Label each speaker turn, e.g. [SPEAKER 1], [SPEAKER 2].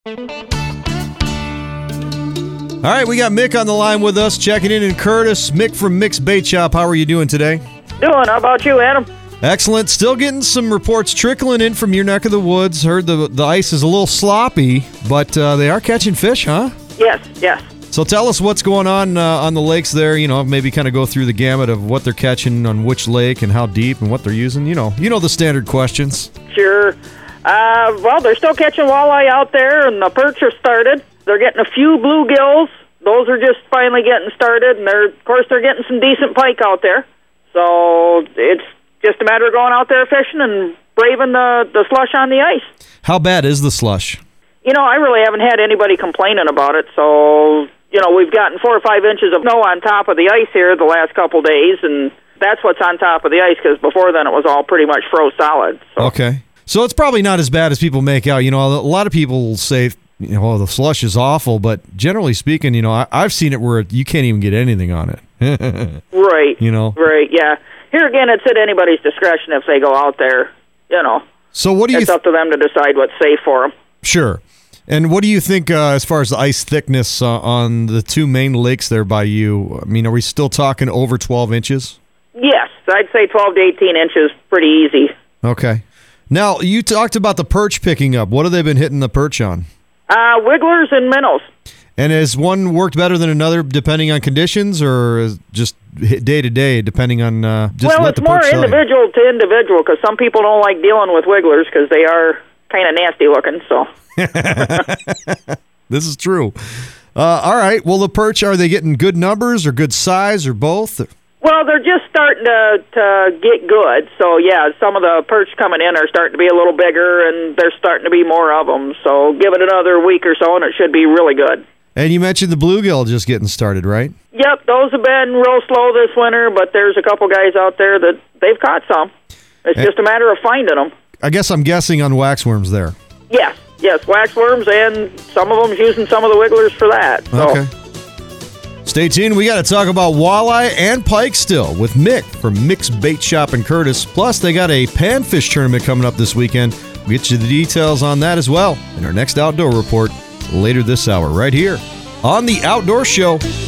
[SPEAKER 1] All right, we got Mick on the line with us, checking in Curtis. Mick from Mick's Bait Shop. How are you doing today?
[SPEAKER 2] Doing. How about you, Adam?
[SPEAKER 1] Excellent. Still getting some reports trickling in from your neck of the woods. Heard the ice is a little sloppy, but they are catching fish, huh?
[SPEAKER 2] Yes.
[SPEAKER 1] So tell us what's going on the lakes there. You know, maybe kind of go through the gamut of what they're catching on which lake and how deep and what they're using. You know the standard questions.
[SPEAKER 2] Sure. Well, they're still catching walleye out there, and the perch are started. They're getting a few bluegills. Those are just finally getting started, and they're getting some decent pike out there. So it's just a matter of going out there fishing and braving the slush on the ice.
[SPEAKER 1] How bad is the slush?
[SPEAKER 2] I really haven't had anybody complaining about it. So, we've gotten 4 or 5 inches of snow on top of the ice here the last couple days, and that's what's on top of the ice, because before then it was all pretty much froze solid. So.
[SPEAKER 1] Okay. So it's probably not as bad as people make out. A lot of people say, the slush is awful, but generally speaking, I've seen it where you can't even get anything on it.
[SPEAKER 2] Right. Right, yeah. Here again, it's at anybody's discretion if they go out there,
[SPEAKER 1] So what do you...
[SPEAKER 2] It's up to them to decide what's safe for them.
[SPEAKER 1] Sure. And what do you think as far as the ice thickness on the 2 main lakes there by you? I mean, are we still talking over 12 inches?
[SPEAKER 2] Yes, I'd say 12 to 18 inches, pretty easy.
[SPEAKER 1] Okay. Now, you talked about the perch picking up. What have they been hitting the perch on?
[SPEAKER 2] Wigglers and minnows.
[SPEAKER 1] And has one worked better than another depending on conditions, or is just day to day depending on
[SPEAKER 2] it's more individual to individual, because some people don't like dealing with wigglers because they are kind of nasty looking. So
[SPEAKER 1] this is true. All right. Well, the perch, are they getting good numbers or good size or both?
[SPEAKER 2] Well, they're just starting to get good. So, yeah, some of the perch coming in are starting to be a little bigger, and there's starting to be more of them. So give it another week or so, and it should be really good.
[SPEAKER 1] And you mentioned the bluegill just getting started, right?
[SPEAKER 2] Yep, those have been real slow this winter, but there's a couple guys out there that they've caught some. It's just a matter of finding them.
[SPEAKER 1] I guess I'm guessing on waxworms there.
[SPEAKER 2] Yes, waxworms, and some of them using some of the wigglers for that. So.
[SPEAKER 1] Okay. Stay tuned. We got to talk about walleye and pike still with Mick from Mick's Bait Shop in Curtis. Plus, they got a panfish tournament coming up this weekend. We'll get you the details on that as well in our next Outdoor Report later this hour right here on The Outdoor Show.